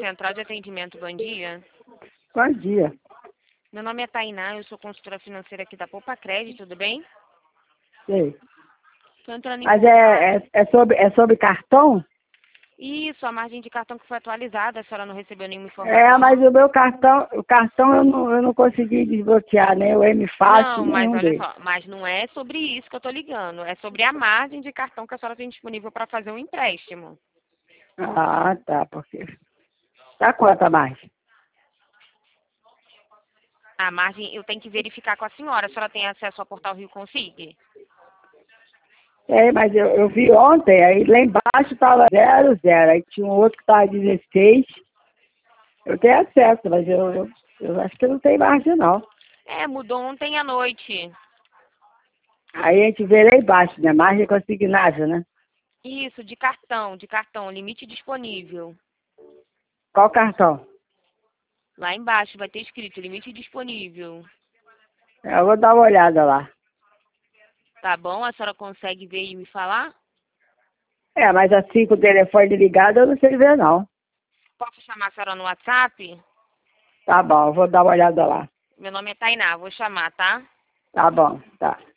Central de Atendimento, bom dia. Bom dia. Meu nome é Tainá, eu sou consultora financeira aqui da Poupa Crédito, tudo bem? Sei. Estou entrando em Mas contato. é sobre cartão? Isso, a margem de cartão que foi atualizada, a senhora não recebeu nenhuma É, mas informação? o meu cartão eu não consegui desbloquear, nem o M Fácil, Não, mas nenhum olha deles. só, mas não é sobre isso que eu estou ligando, é sobre a margem de cartão que a senhora tem disponível para fazer um empréstimo. Ah, tá, porque... Tá quanto a mais? A margem eu tenho que verificar com a senhora tem acesso ao portal Rio Consig? É, mas eu vi ontem, aí lá embaixo tava 0, aí tinha um outro que tava 16. Eu tenho acesso, mas eu acho que não tem margem, não. É, mudou ontem à noite. Aí a gente vê lá embaixo, né? Margem consignável, né? Isso, de cartão, limite disponível. Qual cartão? Lá embaixo vai ter escrito limite disponível. Eu vou dar uma olhada lá. Tá bom? A senhora consegue ver e me falar? É, mas assim com o telefone ligado eu não sei ver, não. Posso chamar a senhora no WhatsApp? Tá bom, eu vou dar uma olhada lá. Meu nome é Tainá, vou chamar, tá? Tá bom, tá.